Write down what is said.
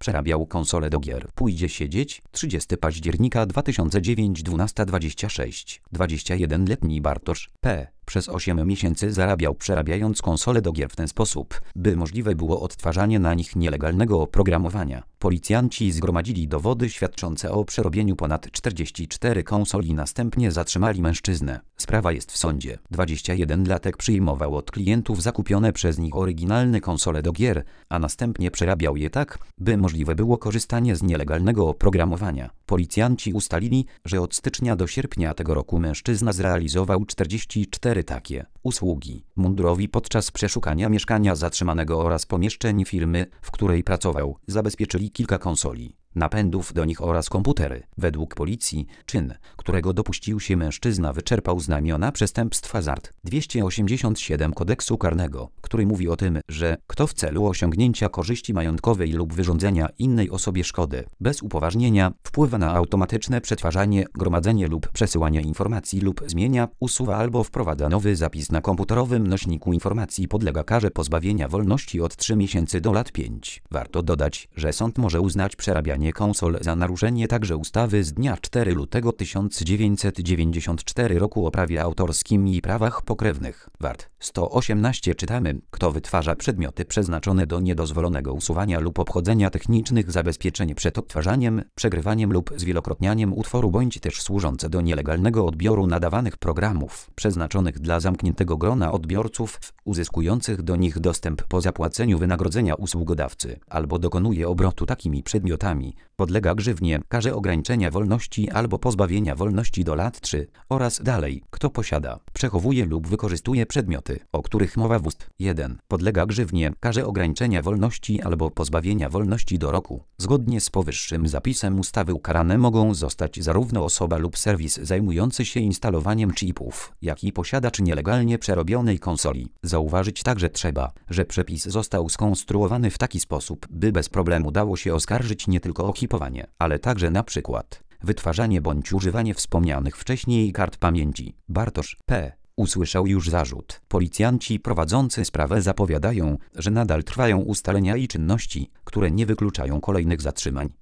przerabiał konsole do gier. Pójdzie siedzieć. 30 października 2009 12:26. 21-letni Bartosz P. przez 8 miesięcy zarabiał przerabiając konsole do gier w ten sposób, by możliwe było odtwarzanie na nich nielegalnego oprogramowania. Policjanci zgromadzili dowody świadczące o przerobieniu ponad 44 konsol i następnie zatrzymali mężczyznę. Sprawa jest w sądzie. 21-latek przyjmował od klientów zakupione przez nich oryginalne konsole do gier, a następnie przerabiał je tak, by możliwe było korzystanie z nielegalnego oprogramowania. Policjanci ustalili, że od stycznia do sierpnia tego roku mężczyzna zrealizował 44 takie usługi. Mundurowi podczas przeszukania mieszkania zatrzymanego oraz pomieszczeń firmy, w której pracował, zabezpieczyli kilka konsoli, napędów do nich oraz komputery. Według policji czyn, którego dopuścił się mężczyzna, wyczerpał znamiona przestępstwa z art. 287 kodeksu karnego, który mówi o tym, że kto w celu osiągnięcia korzyści majątkowej lub wyrządzenia innej osobie szkody bez upoważnienia wpływa na automatyczne przetwarzanie, gromadzenie lub przesyłanie informacji lub zmienia, usuwa albo wprowadza nowy zapis na komputerowym nośniku informacji, podlega karze pozbawienia wolności od 3 miesięcy do lat 5. Warto dodać, że sąd może uznać przerabianie konsol za naruszenie także ustawy z dnia 4 lutego 1994 roku o prawie autorskim i prawach pokrewnych. Wart. 118 czytamy, kto wytwarza przedmioty przeznaczone do niedozwolonego usuwania lub obchodzenia technicznych zabezpieczeń przed odtwarzaniem, przegrywaniem lub zwielokrotnianiem utworu bądź też służące do nielegalnego odbioru nadawanych programów przeznaczonych dla zamkniętego grona odbiorców uzyskujących do nich dostęp po zapłaceniu wynagrodzenia usługodawcy albo dokonuje obrotu takimi przedmiotami, podlega grzywnie, karze ograniczenia wolności albo pozbawienia wolności do lat 3 oraz dalej, kto posiada, przechowuje lub wykorzystuje przedmioty, o których mowa w ust. 1, podlega grzywnie, karze ograniczenia wolności albo pozbawienia wolności do roku. Zgodnie z powyższym zapisem ustawy ukarane mogą zostać zarówno osoba lub serwis zajmujący się instalowaniem chipów, jak i posiadacz nielegalnie przerobionej konsoli. Zauważyć także trzeba, że przepis został skonstruowany w taki sposób, by bez problemu dało się oskarżyć nie tylko o chipowanie, ale także na przykład wytwarzanie bądź używanie wspomnianych wcześniej kart pamięci. Bartosz P. usłyszał już zarzut. Policjanci prowadzący sprawę zapowiadają, że nadal trwają ustalenia i czynności, które nie wykluczają kolejnych zatrzymań.